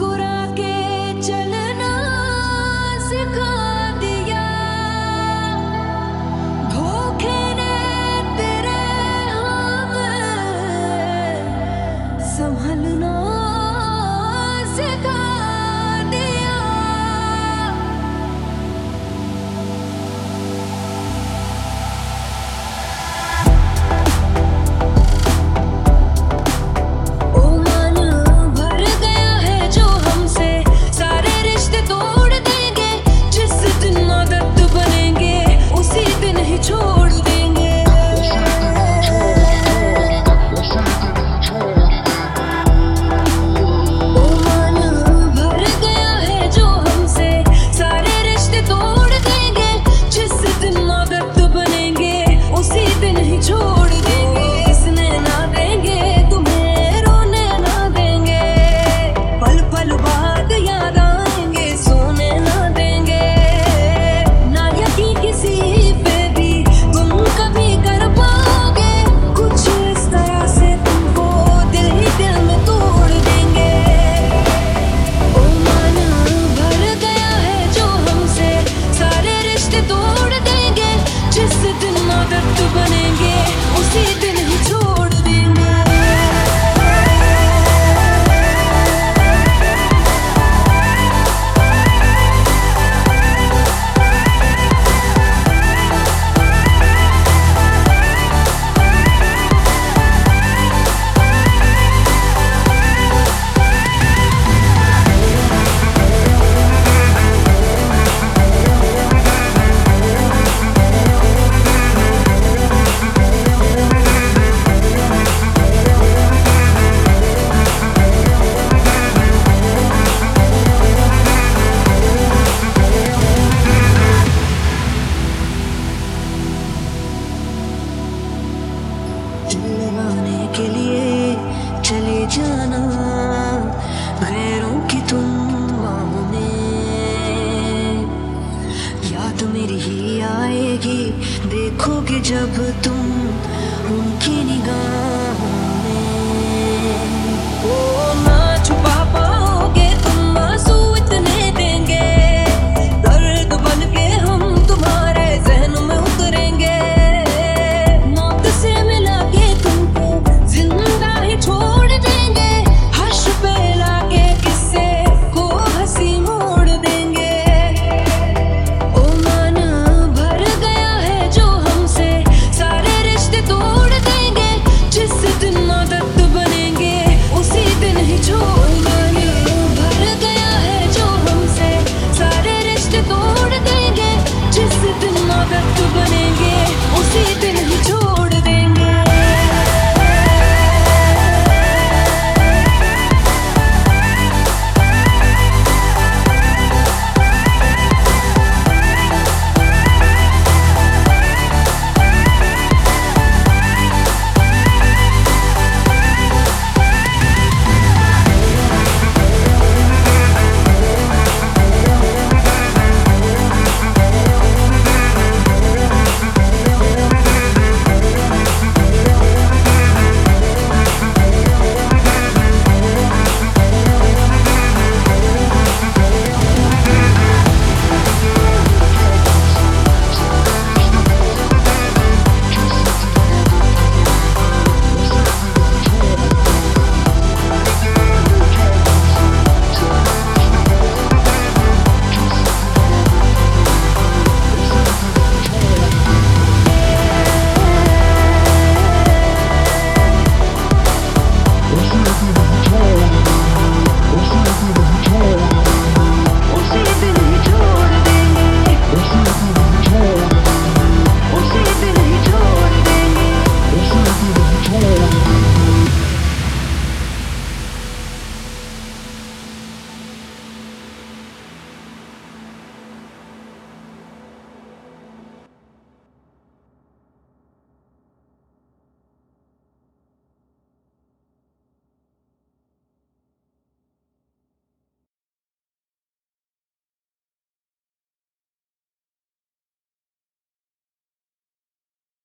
मुस्कुरा के चलना सिखा दिया, धोखे ने तेरे हम संभलना सिखा दिया। ओ मन भर गया है जो हमसे, सारे रिश्ते तोड़ देंगे। जिस दिन आदत बनेंगे उसी दिन ही छोड़ देंगे। ओ मन भर गया है जो हमसे, सारे रिश्ते तोड़ देंगे। जिस दिन आदत बनेंगे उसी दिन ही छोड़ देंगे। किसने ना देंगे तुम्हें, रोने ना देंगे। पल पल बाद याद आएंगे, सोने ना देंगे। ना यकीन किसी पे भी तुम कभी कर पाओगे। कुछ इस तरह से तुमको दिल ही दिल में तोड़ देंगे। ओ मन भर गया है जो हमसे, सारे रिश्ते तोड़ देंगे। जिस दिन आदत बनेंगे उसी दिन ही छोड़ देंगे। दिल लगाने के लिए चले जाना गैरों की तुम बाहों में। याद मेरी ही आएगी देखोगे जब तुम उनकी निगाहों में। ओ